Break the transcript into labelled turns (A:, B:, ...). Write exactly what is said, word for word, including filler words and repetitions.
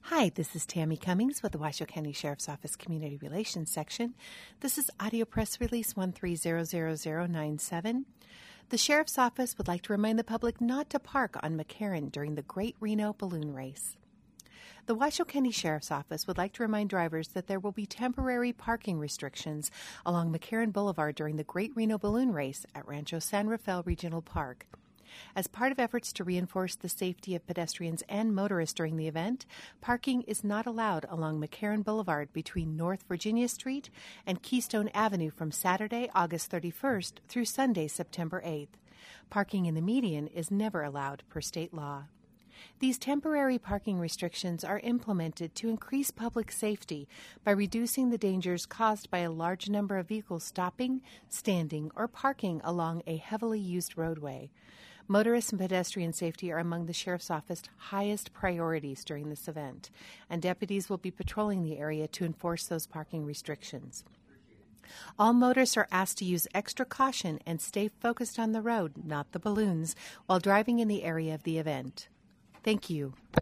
A: Hi, this is Tammy Cummings with the Washoe County Sheriff's Office Community Relations Section. This is Audio Press Release one three zero zero zero nine seven. The Sheriff's Office would like to remind the public not to park on McCarran during the Great Reno Balloon Race. The Washoe County Sheriff's Office would like to remind drivers that there will be temporary parking restrictions along McCarran Boulevard during the Great Reno Balloon Race at Rancho San Rafael Regional Park. As part of efforts to reinforce the safety of pedestrians and motorists during the event, parking is not allowed along McCarran Boulevard between North Virginia Street and Keystone Avenue from Saturday, August thirty-first through Sunday, September eighth. Parking in the median is never allowed per state law. These temporary parking restrictions are implemented to increase public safety by reducing the dangers caused by a large number of vehicles stopping, standing, or parking along a heavily used roadway. Motorist and pedestrian safety are among the Sheriff's Office's highest priorities during this event, and deputies will be patrolling the area to enforce those parking restrictions. All motorists are asked to use extra caution and stay focused on the road, not the balloons, while driving in the area of the event. Thank you.